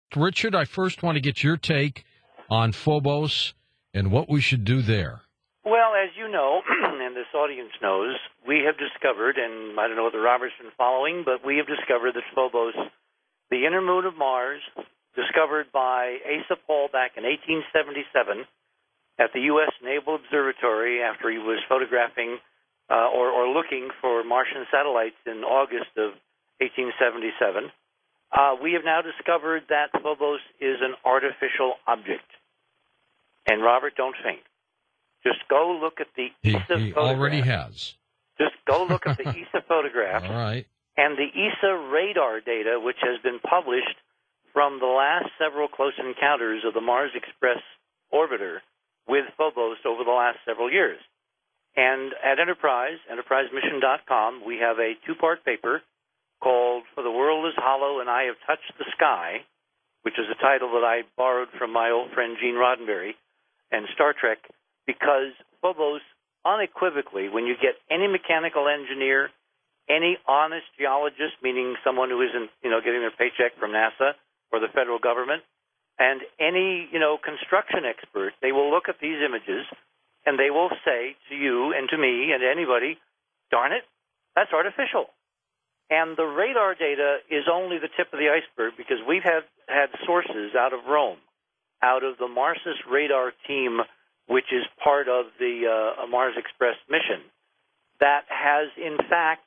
Richard, I first want to get your take on Phobos and what we should do there. Well, as you know, and this audience knows, we have discovered, and I don't know whether Robert's been following, but we have discovered that Phobos, the inner moon of Mars, discovered by Asa Paul back in 1877 at the U.S. Naval Observatory after he was photographing or looking for Martian satellites in August of 1877. We have now discovered that Phobos is an artificial object. And Robert, don't faint. Just go look at the ESA photograph. He already has. Just go look at the ESA photograph. All right. And the ESA radar data, which has been published from the last several close encounters of the Mars Express orbiter with Phobos over the last several years. And at enterprisemission.com, we have a two-part paper called For the World is Hollow and I Have Touched the Sky, which is a title that I borrowed from my old friend Gene Roddenberry and Star Trek, because Phobos, unequivocally, when you get any mechanical engineer, any honest geologist, meaning someone who isn't, getting their paycheck from NASA or the federal government, and any, construction expert, they will look at these images and they will say to you and to me and to anybody, darn it, that's artificial. And the radar data is only the tip of the iceberg, because we've had sources out of Rome, out of the Marsis radar team, which is part of the Mars Express mission, that has, in fact,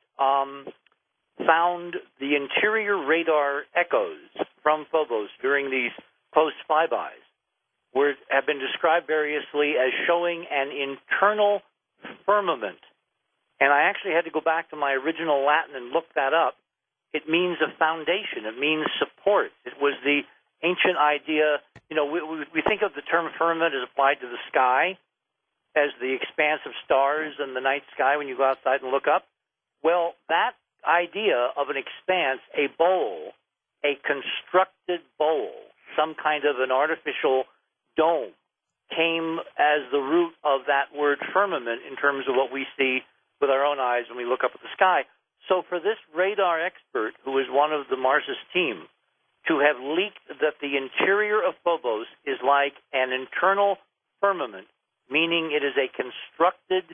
found the interior radar echoes from Phobos during these post-flybys, have been described variously as showing an internal firmament. And I actually had to go back to my original Latin and look that up. It means a foundation. It means support. It was the ancient idea. We think of the term firmament as applied to the sky, as the expanse of stars in the night sky when you go outside and look up. Well, that idea of an expanse, a bowl, a constructed bowl, some kind of an artificial dome, came as the root of that word firmament in terms of what we see with our own eyes when we look up at the sky. So for this radar expert, who is one of the Marsis team, to have leaked that the interior of Phobos is like an internal firmament, meaning it is a constructed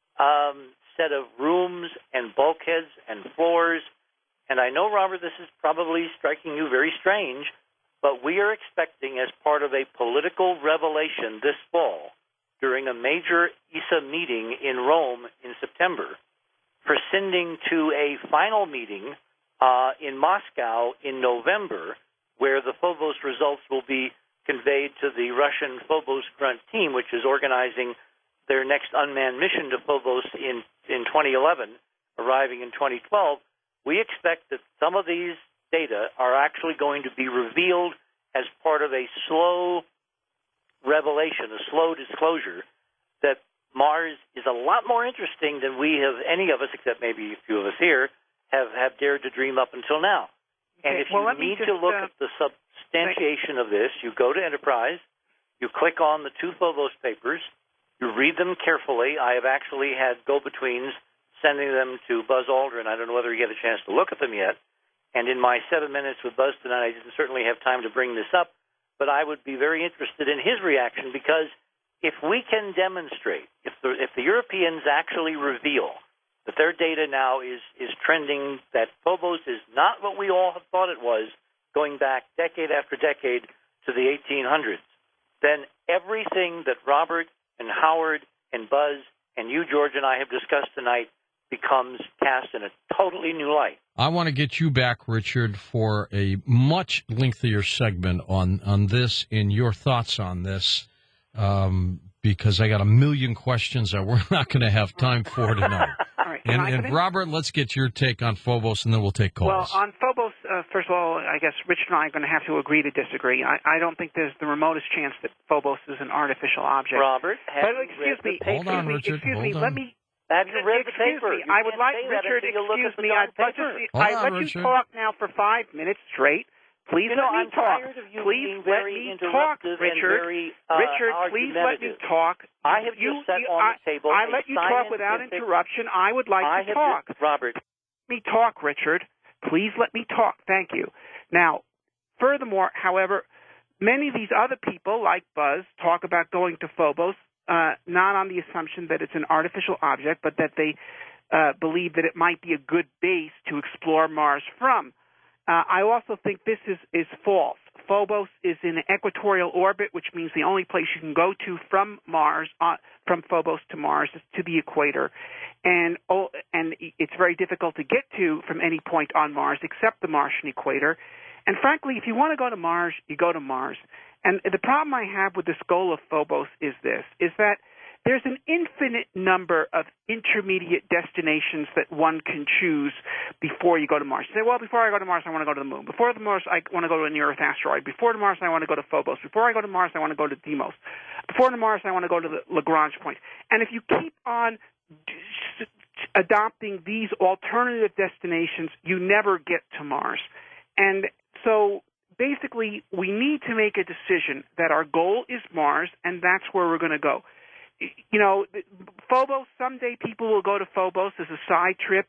set of rooms and bulkheads and floors. And I know, Robert, this is probably striking you very strange, but we are expecting, as part of a political revelation this fall, during a major ESA meeting in Rome in September, proceeding to a final meeting in Moscow in November, where the Phobos results will be conveyed to the Russian Phobos Grunt team, which is organizing their next unmanned mission to Phobos in 2011, arriving in 2012. We expect that some of these data are actually going to be revealed as part of a slow revelation, a slow disclosure, that Mars is a lot more interesting than we have, any of us, except maybe a few of us here, have dared to dream up until now. And if you need to look at the substantiation of this, you go to Enterprise, you click on the two Phobos papers, you read them carefully. I have actually had go-betweens sending them to Buzz Aldrin. I don't know whether you get a chance to look at them yet. And in my 7 minutes with Buzz tonight, I didn't certainly have time to bring this up, but I would be very interested in his reaction, because if we can demonstrate, if the Europeans actually reveal that their data now is trending, that Phobos is not what we all have thought it was, going back decade after decade to the 1800s, then everything that Robert and Howard and Buzz and you, George, and I have discussed tonight becomes cast in a totally new light. I want to get you back, Richard, for a much lengthier segment on this and your thoughts on this, because I got a million questions that we're not going to have time for tonight. All right. And Robert, let's get your take on Phobos, and then we'll take calls. Well, on Phobos, first of all, I guess Richard and I are going to have to agree to disagree. I don't think there's the remotest chance that Phobos is an artificial object. Robert, excuse me. Hold on, Richard. Let me. Have you read the paper? Excuse me. I would like Richard. Excuse me. I let you talk now for 5 minutes straight. Please let me talk. Please let me talk, Richard. Richard, please let me talk. I have just set on the table. I let you talk without interruption. I would like to talk. Robert, let me talk, Richard. Please let me talk. Thank you. Now, furthermore, however, many of these other people, like Buzz, talk about going to Phobos, not on the assumption that it's an artificial object, but that they believe that it might be a good base to explore Mars from. I also think this is false. Phobos is in an equatorial orbit, which means the only place you can go to from Mars, from Phobos to Mars, is to the equator, and it's very difficult to get to from any point on Mars except the Martian equator. And frankly, if you want to go to Mars, you go to Mars. And the problem I have with this goal of Phobos is that there's an infinite number of intermediate destinations that one can choose before you go to Mars. You say, well, before I go to Mars, I want to go to the Moon. Before the Mars, I want to go to a near-Earth asteroid. Before the Mars, I want to go to Phobos. Before I go to Mars, I want to go to Deimos. Before the Mars, I want to go to the Lagrange point. And if you keep on adopting these alternative destinations, you never get to Mars. And so basically, we need to make a decision that our goal is Mars, and that's where we're going to go. You know, Phobos, someday people will go to Phobos as a side trip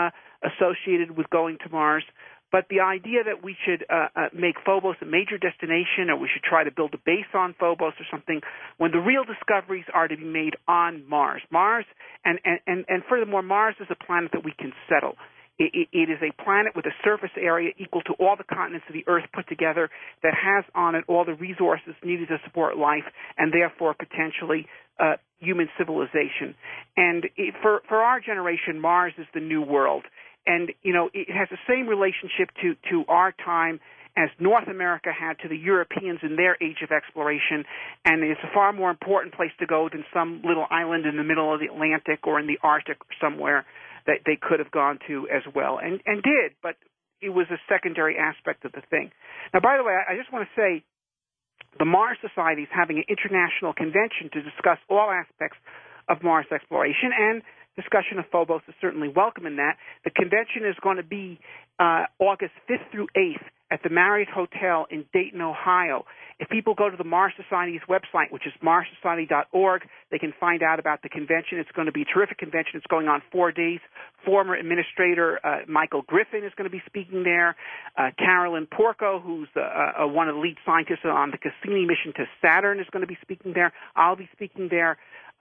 associated with going to Mars. But the idea that we should make Phobos a major destination, or we should try to build a base on Phobos or something, when the real discoveries are to be made on Mars. And furthermore, Mars is a planet that we can settle. It is a planet with a surface area equal to all the continents of the Earth put together that has on it all the resources needed to support life and therefore potentially human civilization. And for our generation, Mars is the new world. And, you know, it has the same relationship to our time as North America had to the Europeans in their age of exploration, and it's a far more important place to go than some little island in the middle of the Atlantic or in the Arctic or somewhere that they could have gone to as well, and did, but it was a secondary aspect of the thing. Now, by the way, I just want to say the Mars Society is having an international convention to discuss all aspects of Mars exploration, and discussion of Phobos is certainly welcome in that. The convention is going to be August 5th through 8th at the Marriott Hotel in Dayton, Ohio. If people go to the Mars Society's website, which is marssociety.org, they can find out about the convention. It's going to be a terrific convention. It's going on 4 days. Former administrator Michael Griffin is going to be speaking there. Carolyn Porco, who's one of the lead scientists on the Cassini mission to Saturn, is going to be speaking there. I'll be speaking there.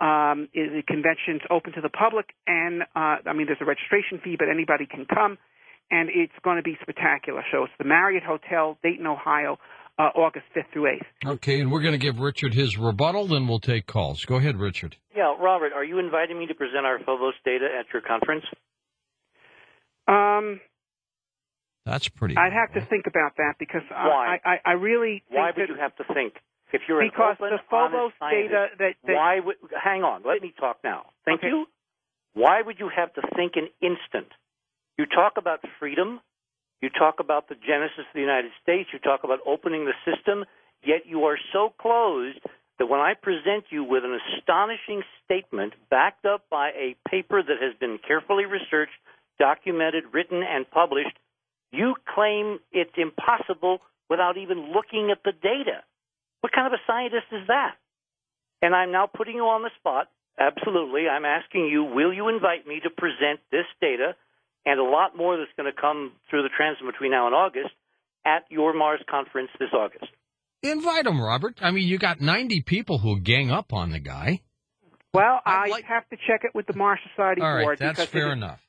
The convention's open to the public, and there's a registration fee, but anybody can come, and it's going to be spectacular. So it's the Marriott Hotel, Dayton, Ohio, August 5th through 8th. Okay, and we're going to give Richard his rebuttal, then we'll take calls. Go ahead, Richard. Yeah, Robert, are you inviting me to present our Phobos data at your conference? That's pretty. I'd have to think about that because why? I really think why would you have to think? If you're because an open, the Phobos data that why would hang on? Let me talk now. Thank you. Why would you have to think an instant? You talk about freedom. You talk about the genesis of the United States. You talk about opening the system. Yet you are so closed that when I present you with an astonishing statement backed up by a paper that has been carefully researched, documented, written, and published, you claim it's impossible without even looking at the data. What kind of a scientist is that? And I'm now putting you on the spot. Absolutely. I'm asking you, will you invite me to present this data and a lot more that's going to come through the transit between now and August at your Mars conference this August? Invite him, Robert. I mean, you got 90 people who gang up on the guy. Well, I have to check it with the Mars Society board. All right, that's fair enough.